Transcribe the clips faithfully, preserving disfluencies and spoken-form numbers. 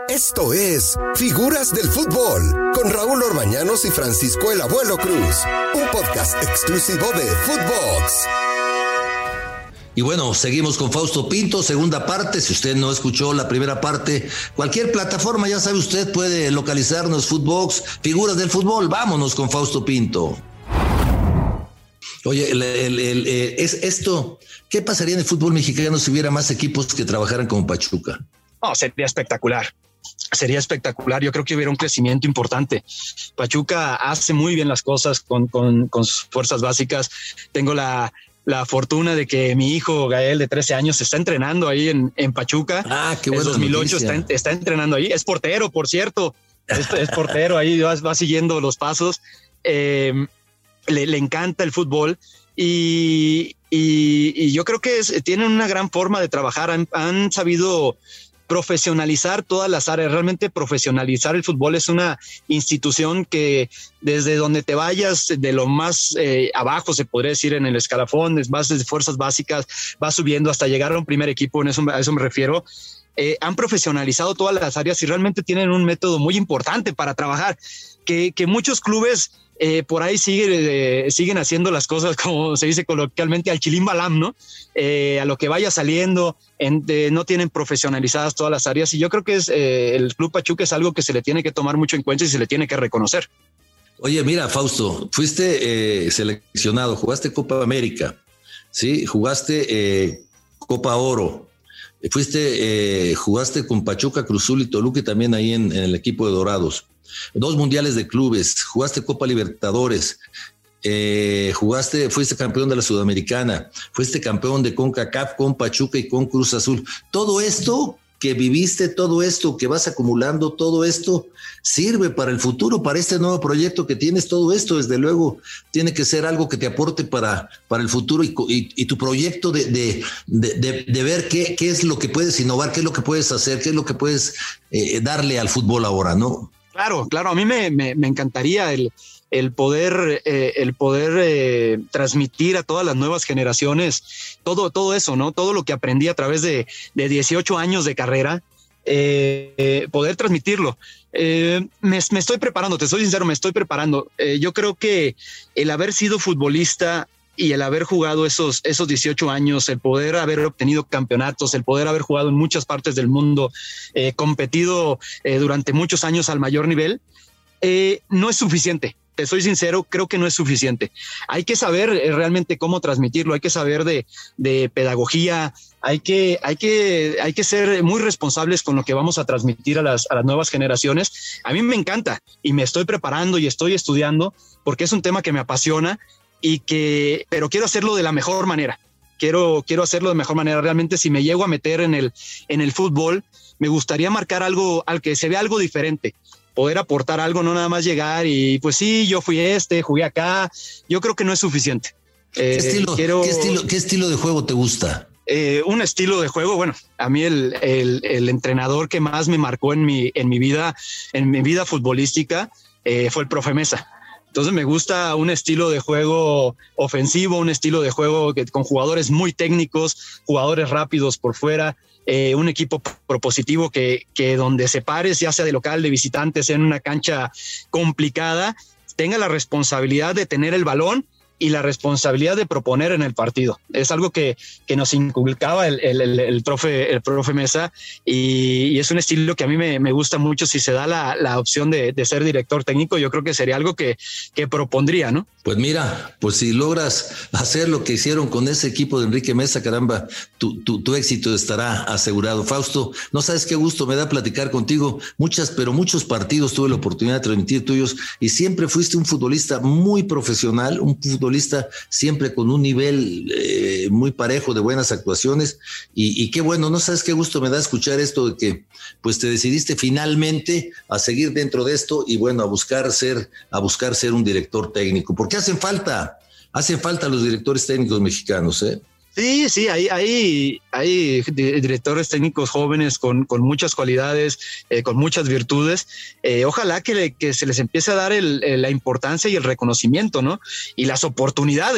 Esto es Figuras del Fútbol con Raúl Orbañanos y Francisco el Abuelo Cruz, un podcast exclusivo de Footbox. Y bueno, seguimos con Fausto Pinto, segunda parte. Si usted no escuchó la primera parte, cualquier plataforma, ya sabe usted, puede localizarnos, Footbox, Figuras del Fútbol. Vámonos con Fausto Pinto. Oye, el, el, el, el, es esto, ¿qué pasaría en el fútbol mexicano si hubiera más equipos que trabajaran como Pachuca? No, sería espectacular. Sería espectacular. Yo creo que hubiera un crecimiento importante. Pachuca hace muy bien las cosas con, con, con sus fuerzas básicas. Tengo la, la fortuna de que mi hijo Gael, de trece años, está entrenando ahí en, en Pachuca. Ah, qué bueno. En dos mil ocho está, está entrenando ahí. Es portero, por cierto. Es, es portero ahí, va, va siguiendo los pasos. Eh, le, le encanta el fútbol y, y, y yo creo que es, tienen una gran forma de trabajar. Han, han sabido profesionalizar todas las áreas. Realmente profesionalizar el fútbol es una institución que desde donde te vayas, de lo más eh, abajo, se podría decir, en el escalafón, vas desde fuerzas básicas, vas subiendo hasta llegar a un primer equipo, en eso, a eso me refiero. Eh, han profesionalizado todas las áreas y realmente tienen un método muy importante para trabajar, que, que muchos clubes Eh, por ahí sigue, eh, siguen haciendo las cosas, como se dice coloquialmente, al chilín balam, ¿no? Eh, a lo que vaya saliendo, en, de, no tienen profesionalizadas todas las áreas, y yo creo que es eh, el Club Pachuca es algo que se le tiene que tomar mucho en cuenta y se le tiene que reconocer. Oye, mira, Fausto, fuiste eh, seleccionado, jugaste Copa América, ¿sí? Jugaste eh, Copa Oro, fuiste, eh, jugaste con Pachuca, Cruz Azul y Toluca, y también ahí en, en el equipo de Dorados. Dos mundiales de clubes, jugaste Copa Libertadores, eh, jugaste, fuiste campeón de la Sudamericana, fuiste campeón de CONCACAF con Pachuca y con Cruz Azul. Todo esto que viviste, todo esto que vas acumulando, todo esto sirve para el futuro, para este nuevo proyecto que tienes. Todo esto, desde luego, tiene que ser algo que te aporte para, para el futuro y, y, y tu proyecto de, de, de, de, de ver qué, qué es lo que puedes innovar, qué es lo que puedes hacer, qué es lo que puedes eh, darle al fútbol ahora, ¿no? Claro, claro, a mí me, me, me encantaría el, el poder, eh, el poder eh, transmitir a todas las nuevas generaciones todo, todo eso, ¿no? Todo lo que aprendí a través de, de dieciocho años de carrera, eh, eh, poder transmitirlo. Eh, me, me estoy preparando, te soy sincero, me estoy preparando. Eh, yo creo que el haber sido futbolista y el haber jugado esos, esos dieciocho años, el poder haber obtenido campeonatos, el poder haber jugado en muchas partes del mundo, eh, competido eh, durante muchos años al mayor nivel, eh, no es suficiente. Te soy sincero, creo que no es suficiente. Hay que saber eh, realmente cómo transmitirlo, hay que saber de, de pedagogía, hay que, hay, que, hay que ser muy responsables con lo que vamos a transmitir a las, a las nuevas generaciones. A mí me encanta y me estoy preparando y estoy estudiando porque es un tema que me apasiona. Y que, pero quiero hacerlo de la mejor manera. Quiero, quiero hacerlo de mejor manera. Realmente, si me llego a meter en el, en el fútbol, me gustaría marcar algo al que se vea algo diferente, poder aportar algo, no nada más llegar y pues sí, yo fui este, jugué acá. Yo creo que no es suficiente. ¿Qué, eh, estilo, quiero, ¿qué, estilo, ¿Qué estilo de juego te gusta? Eh, un estilo de juego, bueno, a mí el, el, el entrenador que más me marcó en mi, en mi vida, en mi vida futbolística, eh, fue el profe Mesa. Entonces me gusta un estilo de juego ofensivo, un estilo de juego que, con jugadores muy técnicos, jugadores rápidos por fuera, eh, un equipo propositivo que, que donde se pares, ya sea de local, de visitante, sea en una cancha complicada, tenga la responsabilidad de tener el balón y la responsabilidad de proponer en el partido. Es algo que, que nos inculcaba el, el, el, el, profe, el profe Mesa y, y es un estilo que a mí me, me gusta mucho. Si se da la, la opción de, de ser director técnico, yo creo que sería algo que, que propondría, ¿no? Pues mira, pues si logras hacer lo que hicieron con ese equipo de Enrique Mesa, caramba, tu, tu, tu éxito estará asegurado. Fausto, no sabes qué gusto me da platicar contigo. Muchas, pero muchos partidos tuve la oportunidad de transmitir tuyos y siempre fuiste un futbolista muy profesional, un futbolista siempre con un nivel eh, muy parejo de buenas actuaciones y, y qué bueno, no sabes qué gusto me da escuchar esto de que pues te decidiste finalmente a seguir dentro de esto y bueno, a buscar ser, a buscar ser un director técnico, porque hacen falta, hacen falta los directores técnicos mexicanos, ¿eh? Sí, sí, hay, hay, hay directores técnicos jóvenes con, con muchas cualidades, eh, con muchas virtudes. Eh, ojalá que, le, que se les empiece a dar el, el, la importancia y el reconocimiento, ¿no? Y las oportunidades.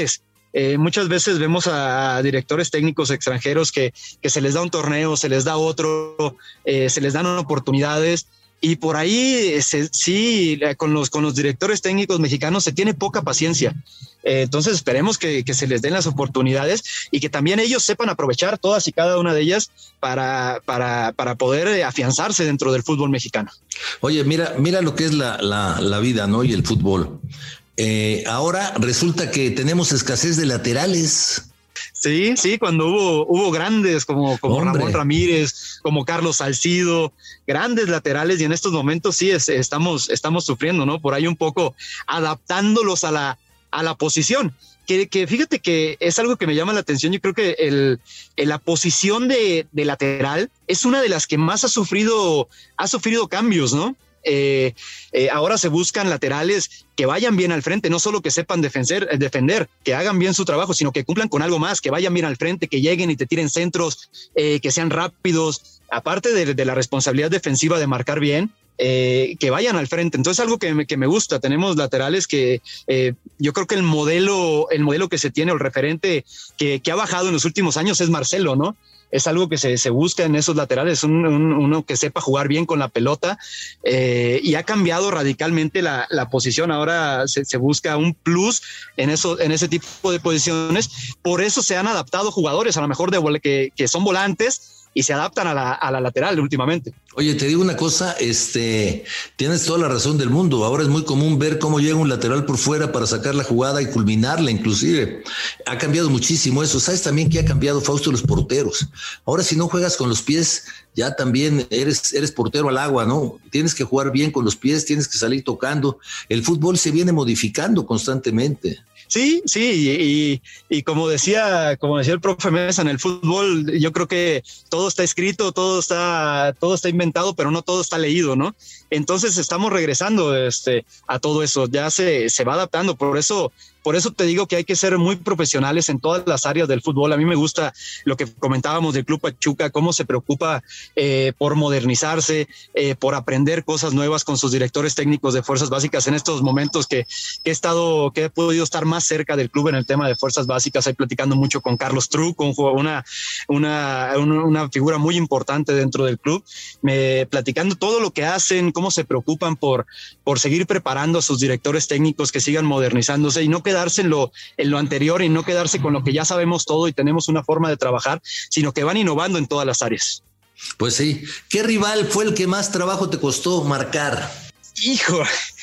Eh, muchas veces vemos a, a directores técnicos extranjeros que, que se les da un torneo, se les da otro, eh, se les dan oportunidades. Y por ahí se, sí, con los, con los directores técnicos mexicanos se tiene poca paciencia. Eh, entonces esperemos que, que se les den las oportunidades y que también ellos sepan aprovechar todas y cada una de ellas para, para, para poder afianzarse dentro del fútbol mexicano. Oye, mira, mira lo que es la, la, la vida, ¿no? Y el fútbol. Eh, ahora resulta que tenemos escasez de laterales. Sí, sí, cuando hubo, hubo grandes como, como Ramón Ramírez, como Carlos Salcido, grandes laterales, y en estos momentos sí es, estamos, estamos sufriendo, ¿no? Por ahí un poco adaptándolos a la, a la posición. Que, que fíjate que es algo que me llama la atención. Yo creo que el, el, la posición de, de lateral es una de las que más ha sufrido, ha sufrido cambios, ¿no? Eh, eh, ahora se buscan laterales que vayan bien al frente, no solo que sepan defender, defender, que hagan bien su trabajo, sino que cumplan con algo más, que vayan bien al frente, que lleguen y te tiren centros, eh, que sean rápidos, aparte de, de la responsabilidad defensiva de marcar bien, eh, que vayan al frente. Entonces algo que me, que me gusta, tenemos laterales que eh, yo creo que el modelo, el modelo que se tiene, o el referente que, que ha bajado en los últimos años es Marcelo, ¿no? Es algo que se, se busca en esos laterales, un, un, uno que sepa jugar bien con la pelota, eh, y ha cambiado radicalmente la, la posición. Ahora se, se busca un plus en, eso, en ese tipo de posiciones. Por eso se han adaptado jugadores, a lo mejor de, que, que son volantes y se adaptan a la, a la lateral últimamente. Oye, te digo una cosa, este, tienes toda la razón del mundo. Ahora es muy común ver cómo llega un lateral por fuera para sacar la jugada y culminarla inclusive. Ha cambiado muchísimo eso. ¿Sabes también que ha cambiado, Fausto, los porteros? Ahora si no juegas con los pies, ya también eres, eres portero al agua, ¿no? Tienes que jugar bien con los pies, tienes que salir tocando. El fútbol se viene modificando constantemente. Sí, sí, y, y como decía, como decía el profe Mesa, en el fútbol yo creo que todo está escrito, todo está, todo está inventado, pero no todo está leído, ¿no? Entonces estamos regresando este, a todo eso, ya se, se va adaptando, por eso, por eso te digo que hay que ser muy profesionales en todas las áreas del fútbol. A mí me gusta lo que comentábamos del Club Pachuca, cómo se preocupa eh, por modernizarse, eh, por aprender cosas nuevas con sus directores técnicos de fuerzas básicas en estos momentos que, que he estado, que he podido estar más cerca del club en el tema de fuerzas básicas, ahí platicando mucho con Carlos Truc, una, una, una figura muy importante dentro del club, me, platicando todo lo que hacen, cómo se preocupan por, por seguir preparando a sus directores técnicos, que sigan modernizándose y no quedarse en lo, en lo anterior y no quedarse con lo que ya sabemos todo y tenemos una forma de trabajar, sino que van innovando en todas las áreas. Pues sí. ¿Qué rival fue el que más trabajo te costó marcar? Hijo,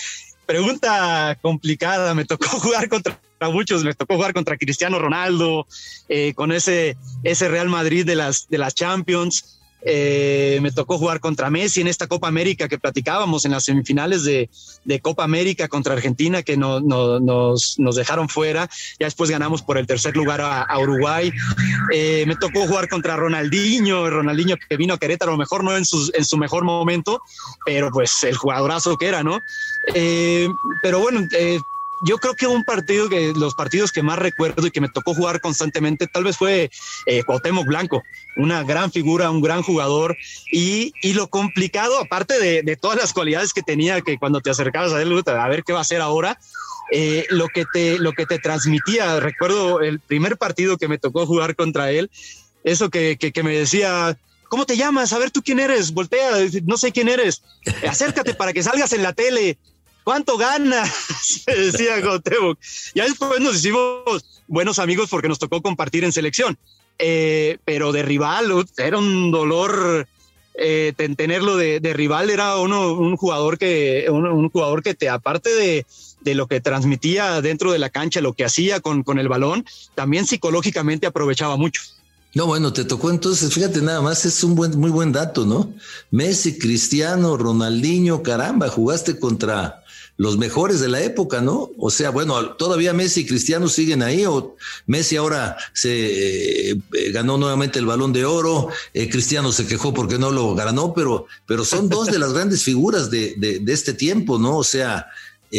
pregunta complicada. Me tocó jugar contra muchos, me tocó jugar contra Cristiano Ronaldo, eh, con ese, ese Real Madrid de las, de las Champions. Eh, me tocó jugar contra Messi en esta Copa América que platicábamos en las semifinales de, de Copa América contra Argentina, que no, no, nos, nos dejaron fuera. Ya después ganamos por el tercer lugar a, a Uruguay. Eh, me tocó jugar contra Ronaldinho, Ronaldinho que vino a Querétaro, a lo mejor no en su, en su mejor momento, pero pues el jugadorazo que era, ¿no? Eh, pero bueno, eh, yo creo que un partido que los partidos que más recuerdo y que me tocó jugar constantemente tal vez fue eh, Cuauhtémoc Blanco, una gran figura, un gran jugador, y, y lo complicado, aparte de, de todas las cualidades que tenía, que cuando te acercabas a él, a ver qué va a hacer ahora, eh, lo que te, lo que te transmitía. Recuerdo el primer partido que me tocó jugar contra él, eso que, que, que me decía: ¿cómo te llamas? A ver, ¿tú quién eres? Voltea, no sé quién eres, acércate para que salgas en la tele. ¿Cuánto ganas? Se decía Cuauhtémoc. Ya después nos hicimos buenos amigos porque nos tocó compartir en selección. Eh, pero de rival, era un dolor eh, tenerlo de, de rival. Era uno, un jugador que, un, un jugador que te, aparte de, de lo que transmitía dentro de la cancha, lo que hacía con, con el balón, también psicológicamente aprovechaba mucho. No, bueno, te tocó entonces, fíjate nada más, es un buen, muy buen dato, ¿no? Messi, Cristiano, Ronaldinho, caramba, jugaste contra los mejores de la época, ¿no? O sea, bueno, todavía Messi y Cristiano siguen ahí, o Messi ahora se eh, ganó nuevamente el Balón de Oro, eh, Cristiano se quejó porque no lo ganó, pero, pero son dos de las grandes figuras de, de, de este tiempo, ¿no? O sea,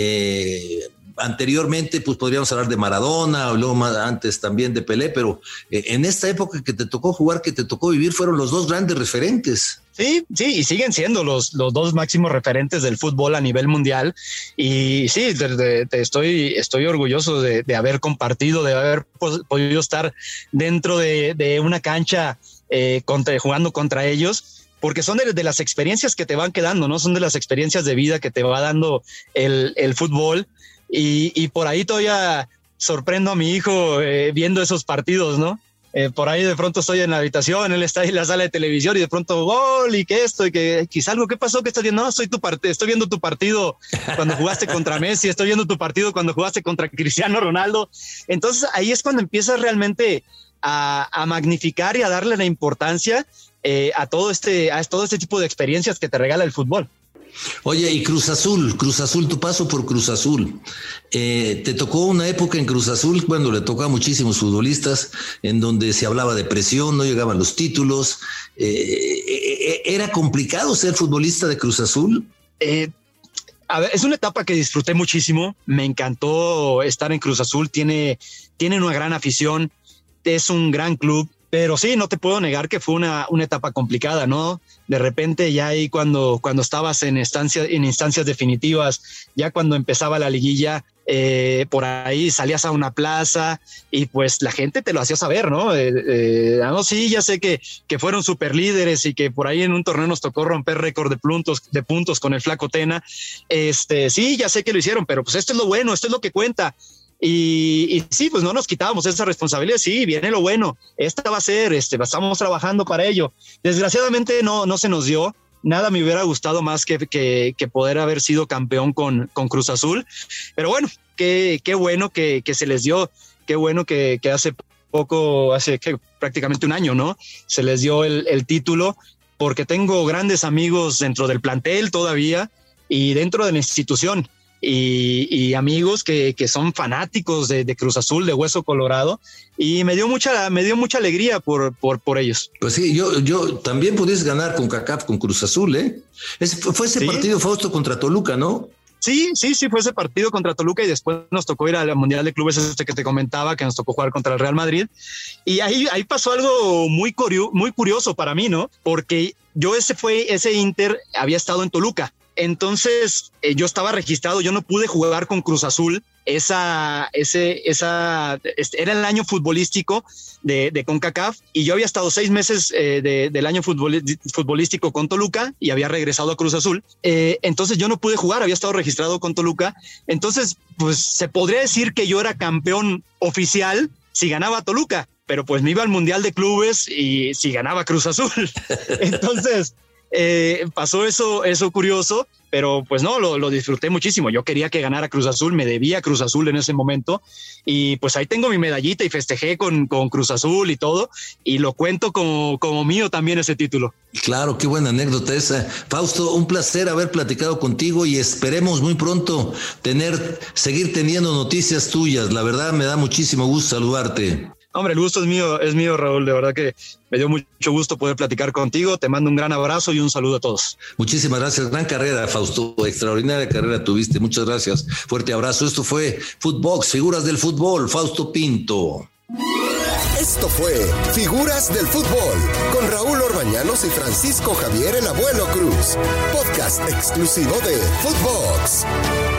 eh, anteriormente pues podríamos hablar de Maradona, o luego más antes también de Pelé, pero eh, en esta época que te tocó jugar, que te tocó vivir, fueron los dos grandes referentes. Sí, sí, y siguen siendo los, los dos máximos referentes del fútbol a nivel mundial. Y sí, te, te, te estoy, estoy orgulloso de, de haber compartido, de haber podido estar dentro de, de una cancha eh, contra, jugando contra ellos, porque son de, de las experiencias que te van quedando, ¿no? Son de las experiencias de vida que te va dando el, el fútbol. Y, y por ahí todavía sorprendo a mi hijo eh, viendo esos partidos, ¿no? Eh, por ahí de pronto estoy en la habitación, él está ahí en la sala de televisión y de pronto gol y que esto y que quizá algo, ¿qué pasó? ¿Qué estás viendo? No, soy tu part- estoy viendo tu partido cuando jugaste contra Messi, estoy viendo tu partido cuando jugaste contra Cristiano Ronaldo. Entonces ahí es cuando empiezas realmente a, a magnificar y a darle la importancia eh, a todo este, a todo este tipo de experiencias que te regala el fútbol. Oye, y Cruz Azul, Cruz Azul, tu paso por Cruz Azul. Eh, te tocó una época en Cruz Azul, cuando le tocó a muchísimos futbolistas, en donde se hablaba de presión, no llegaban los títulos. Eh, eh, ¿Era complicado ser futbolista de Cruz Azul? Eh, a ver, es una etapa que disfruté muchísimo. Me encantó estar en Cruz Azul. Tiene, tiene una gran afición, es un gran club. Pero sí, no te puedo negar que fue una, una etapa complicada, ¿no? De repente ya ahí cuando, cuando estabas en instancias, en instancias definitivas, ya cuando empezaba la liguilla, eh, por ahí salías a una plaza y pues la gente te lo hacía saber, ¿no? Eh, eh, no, sí, ya sé que, que fueron super líderes y que por ahí en un torneo nos tocó romper récord de puntos, de puntos con el Flaco Tena. Este, sí, ya sé que lo hicieron, pero pues esto es lo bueno, esto es lo que cuenta. Y, y sí, pues no nos quitábamos esa responsabilidad. Sí, viene lo bueno, esta va a ser, este, estamos trabajando para ello. Desgraciadamente no, no se nos dio. Nada me hubiera gustado más que, que, que poder haber sido campeón con, con Cruz Azul. Pero bueno, qué, qué bueno que, que se les dio, qué bueno que, que hace poco, hace que prácticamente un año, ¿no? Se les dio el, el título, porque tengo grandes amigos dentro del plantel todavía y dentro de la institución. Y, y amigos que, que son fanáticos de, de Cruz Azul, de Hueso Colorado, y me dio mucha, me dio mucha alegría por, por, por ellos. Pues sí, yo, yo también pudiste ganar con CONCACAF con Cruz Azul, ¿eh? Ese, fue ese ¿Sí? partido, Fausto, contra Toluca, ¿no? Sí, sí, sí, fue ese partido contra Toluca y después nos tocó ir al Mundial de Clubes, este que te comentaba, que nos tocó jugar contra el Real Madrid. Y ahí, ahí pasó algo muy, curio, muy curioso para mí, ¿no? Porque yo ese fue, ese Inter había estado en Toluca. Entonces eh, yo estaba registrado, yo no pude jugar con Cruz Azul. Esa, ese, esa, este, era el año futbolístico de, de CONCACAF y yo había estado seis meses eh, de, del año futbol, futbolístico con Toluca y había regresado a Cruz Azul. Eh, entonces yo no pude jugar, había estado registrado con Toluca. Entonces, pues se podría decir que yo era campeón oficial si ganaba Toluca, pero pues me iba al Mundial de Clubes y si ganaba Cruz Azul. Entonces eh, pasó eso, eso curioso. Pero pues no, lo, lo disfruté muchísimo. Yo quería que ganara Cruz Azul, me debía Cruz Azul en ese momento y pues ahí tengo mi medallita y festejé con, con Cruz Azul y todo y lo cuento como, como mío también ese título. Claro, qué buena anécdota esa. Fausto, un placer haber platicado contigo y esperemos muy pronto tener, seguir teniendo noticias tuyas. La verdad me da muchísimo gusto saludarte. Hombre, el gusto es mío, es mío, Raúl. De verdad que me dio mucho gusto poder platicar contigo. Te mando un gran abrazo y un saludo a todos. Muchísimas gracias. Gran carrera, Fausto. Extraordinaria carrera tuviste. Muchas gracias. Fuerte abrazo. Esto fue Footbox, Figuras del Fútbol. Fausto Pinto. Esto fue Figuras del Fútbol con Raúl Orbañanos y Francisco Javier el Abuelo Cruz. Podcast exclusivo de Footbox.